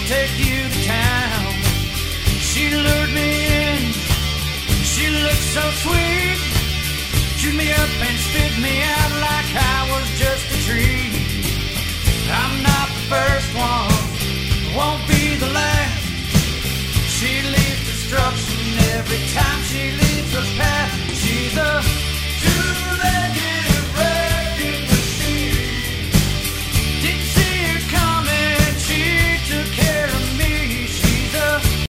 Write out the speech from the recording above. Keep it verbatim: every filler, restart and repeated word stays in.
take you to town. She lured me in, she looked so sweet, chewed me up and spit me out like I was just a treat. I'm not the first one, won't be the last. She leaves destruction every time she leaves.